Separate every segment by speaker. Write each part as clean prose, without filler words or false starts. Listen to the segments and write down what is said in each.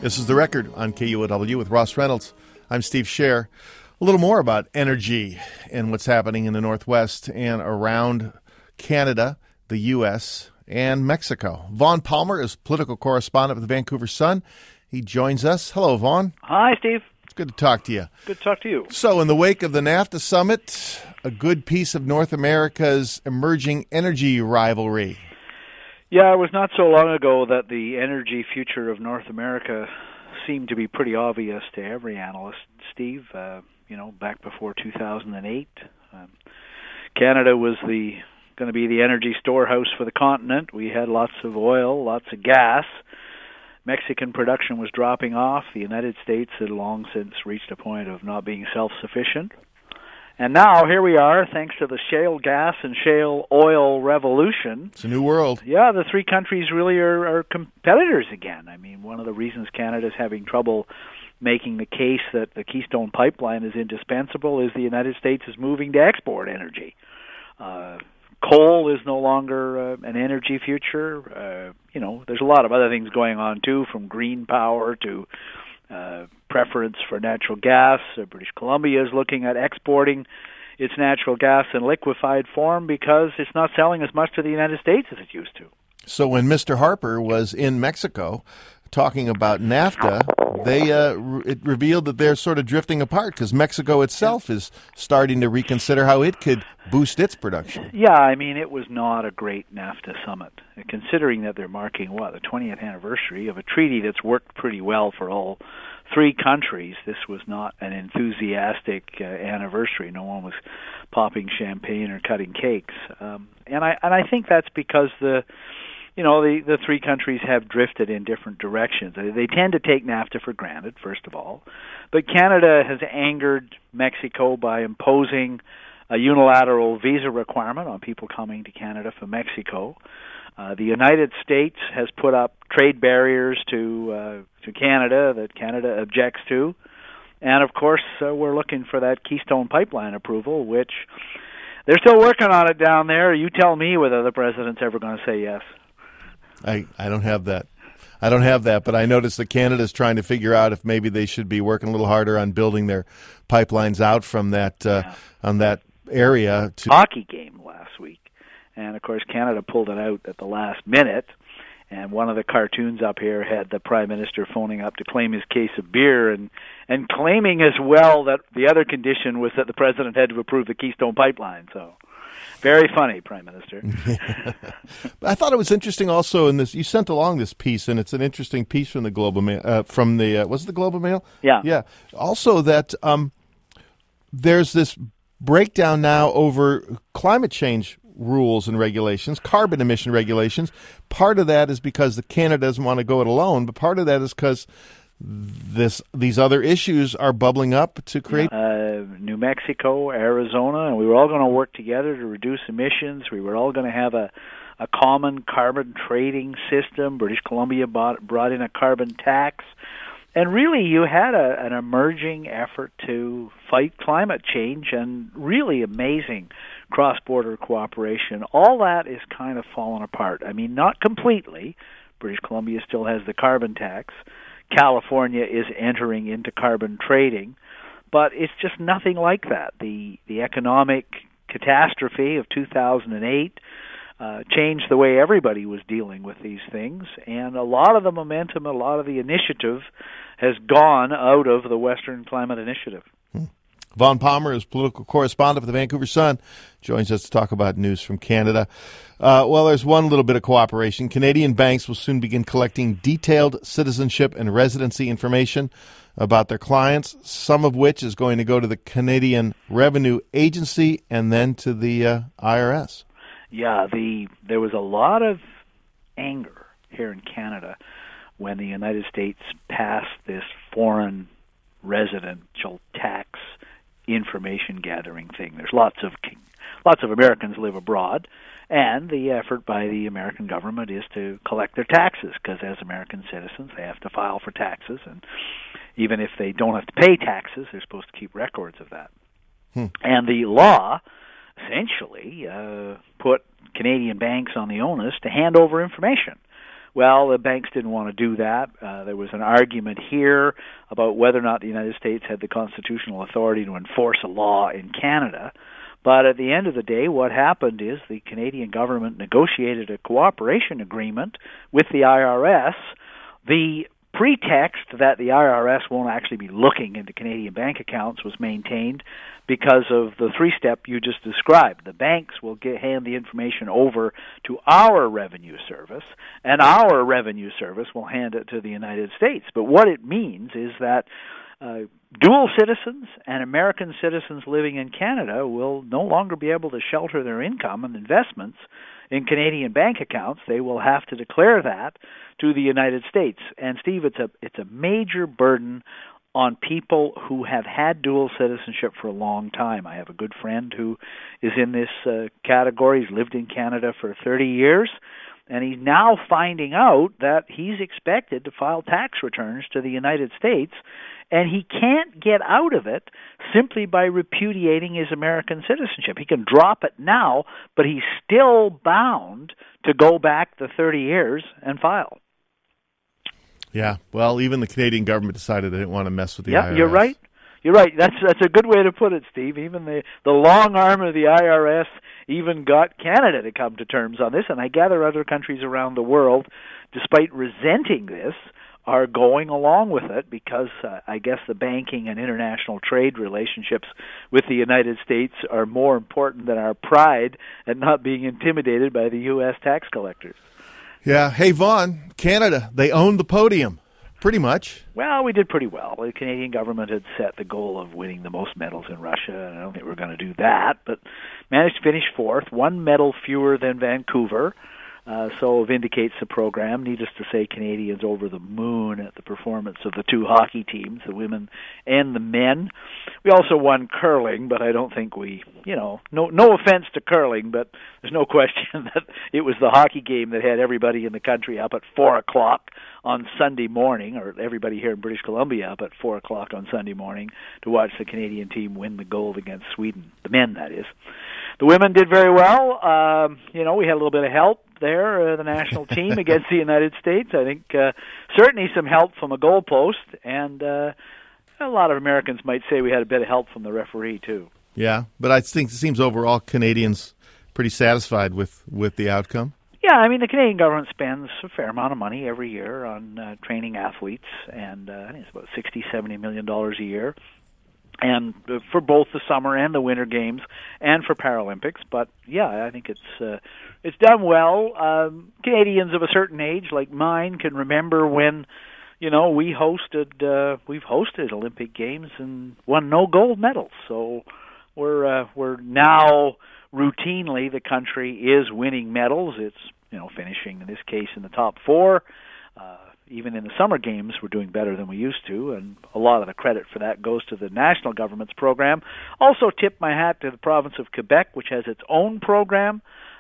Speaker 1: This is The Record on KUOW with Ross Reynolds. I'm Steve Scher. A little more about energy and what's happening in the Northwest and around Canada, the U.S., and Mexico. Vaughn Palmer is political correspondent with the Vancouver Sun. He joins us. Hello, Vaughn.
Speaker 2: Hi, Steve.
Speaker 1: It's good to talk to you.
Speaker 2: Good to talk to you.
Speaker 1: So, in the wake of the NAFTA summit, a good piece of North America's emerging energy rivalry.
Speaker 2: Yeah, it was not so long ago that the energy future of North America seemed to be pretty obvious to every analyst, Steve. Back before 2008, Canada was going to be the energy storehouse for the continent. We had lots of oil, lots of gas. Mexican production was dropping off. The United States had long since reached a point of not being self-sufficient. And now, here we are, thanks to the shale gas and shale oil revolution.
Speaker 1: It's a new world.
Speaker 2: Yeah, the three countries really are competitors again. I mean, one of the reasons Canada's having trouble making the case that the Keystone Pipeline is indispensable is the United States is moving to export energy. Coal is no longer an energy future. There's a lot of other things going on, too, from green power to preference for natural gas. British Columbia is looking at exporting its natural gas in liquefied form because it's not selling as much to the United States as it used to.
Speaker 1: So when Mr. Harper was in Mexico talking about NAFTA, it revealed that they're sort of drifting apart because Mexico itself is starting to reconsider how it could boost its production.
Speaker 2: Yeah, I mean, it was not a great NAFTA summit, considering that they're marking, the 20th anniversary of a treaty that's worked pretty well for all three countries. This was not an enthusiastic anniversary. No one was popping champagne or cutting cakes. And I think that's because the three countries have drifted in different directions. They tend to take NAFTA for granted, first of all. But Canada has angered Mexico by imposing a unilateral visa requirement on people coming to Canada from Mexico. The United States has put up trade barriers to Canada that Canada objects to. And, of course, we're looking for that Keystone Pipeline approval, which they're still working on it down there. You tell me whether the president's ever going to say yes.
Speaker 1: I don't have that. I don't have that, but I noticed that Canada's trying to figure out if maybe they should be working a little harder on building their pipelines out from that on that area. To
Speaker 2: hockey game last week, and of course Canada pulled it out at the last minute. And one of the cartoons up here had the Prime Minister phoning up to claim his case of beer and claiming as well that the other condition was that the President had to approve the Keystone Pipeline. So. Very funny, Prime Minister.
Speaker 1: I thought it was interesting also in this. You sent along this piece, and it's an interesting piece from the Globe and Mail. Was it the Globe and Mail?
Speaker 2: Yeah.
Speaker 1: Yeah. Also, that there's this breakdown now over climate change rules and regulations, carbon emission regulations. Part of that is because Canada doesn't want to go it alone, but part of that is because these other issues are bubbling up to create
Speaker 2: New Mexico, Arizona, and we were all going to work together to reduce emissions. We were all going to have a common carbon trading system. British Columbia brought in a carbon tax. And really, you had an emerging effort to fight climate change and really amazing cross-border cooperation. All that is kind of fallen apart. I mean, not completely. British Columbia still has the carbon tax. California is entering into carbon trading, but it's just nothing like that. The economic catastrophe of 2008 changed the way everybody was dealing with these things, and a lot of the momentum, a lot of the initiative has gone out of the Western Climate Initiative.
Speaker 1: Vaughn Palmer is political correspondent for the Vancouver Sun, joins us to talk about news from Canada. There's one little bit of cooperation. Canadian banks will soon begin collecting detailed citizenship and residency information about their clients, some of which is going to go to the Canadian Revenue Agency and then to the IRS. Yeah,
Speaker 2: there was a lot of anger here in Canada when the United States passed this foreign residential tax information gathering thing. There's lots of Americans live abroad, and the effort by the American government is to collect their taxes, because as American citizens they have to file for taxes, and even if they don't have to pay taxes, they're supposed to keep records of that. And the law essentially put Canadian banks on the onus to hand over information, Well, the banks didn't want to do that. There was an argument here about whether or not the United States had the constitutional authority to enforce a law in Canada. But at the end of the day, what happened is the Canadian government negotiated a cooperation agreement with the IRS. The pretext that the IRS won't actually be looking into Canadian bank accounts was maintained because of the three-step you just described. The banks will hand the information over to our revenue service, and our revenue service will hand it to the United States. But what it means is that dual citizens and American citizens living in Canada will no longer be able to shelter their income and investments in Canadian bank accounts. They will have to declare that to the United States. And Steve, it's a major burden on people who have had dual citizenship for a long time. I have a good friend who is in this category. He's lived in Canada for 30 years. And he's now finding out that he's expected to file tax returns to the United States, and he can't get out of it simply by repudiating his American citizenship. He can drop it now, but he's still bound to go back the 30 years and file.
Speaker 1: Yeah, well, even the Canadian government decided they didn't want to mess with the IRS.
Speaker 2: Yeah, you're right. You're right. That's a good way to put it, Steve. Even the long arm of the IRS even got Canada to come to terms on this, and I gather other countries around the world, despite resenting this, are going along with it because I guess the banking and international trade relationships with the United States are more important than our pride at not being intimidated by the U.S. tax collectors.
Speaker 1: Yeah. Hey, Vaughn, Canada, they owned the podium. Pretty much.
Speaker 2: Well, we did pretty well. The Canadian government had set the goal of winning the most medals in Russia, and I don't think we're going to do that, but managed to finish fourth, one medal fewer than Vancouver, so vindicates the program. Needless to say, Canadians over the moon at the performance of the two hockey teams, the women and the men. We also won curling, but I don't think no offense to curling, but there's no question that it was the hockey game that had everybody in the country up at 4 o'clock on Sunday morning, or everybody here in British Columbia up at 4 o'clock on Sunday morning to watch the Canadian team win the gold against Sweden, the men, that is. The women did very well. We had a little bit of help there, the national team against the United States. I think certainly some help from a goalpost, and a lot of Americans might say we had a bit of help from the referee, too.
Speaker 1: Yeah, but I think it seems overall Canadians pretty satisfied with the outcome.
Speaker 2: Yeah, I mean, the Canadian government spends a fair amount of money every year on training athletes, and I think it's about $60-70 million a year, and for both the summer and the winter games, and for Paralympics. But yeah, I think it's done well. Canadians of a certain age, like mine, can remember when we've hosted Olympic Games and won no gold medals. So we're now routinely the country is winning medals. It's finishing in this case in the top four. Even in the summer games, we're doing better than we used to, and a lot of the credit for that goes to the national government's program. Also tip my hat to the province of Quebec, which has its own program,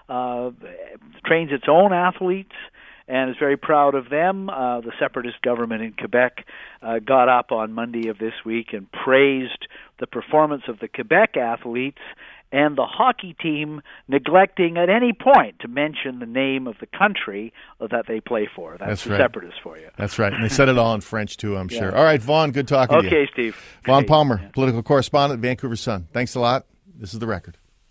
Speaker 2: trains its own athletes, and is very proud of them. The separatist government in Quebec got up on Monday of this week and praised the performance of the Quebec athletes and the hockey team neglecting at any point to mention the name of the country that they play for. That's the
Speaker 1: right.
Speaker 2: Separatists for you.
Speaker 1: That's right. And they said it all in French, too, I'm sure. All right, Vaughn, good talking to you.
Speaker 2: Okay, Steve.
Speaker 1: Vaughn Palmer, political correspondent, Vancouver Sun. Thanks a lot. This is The Record.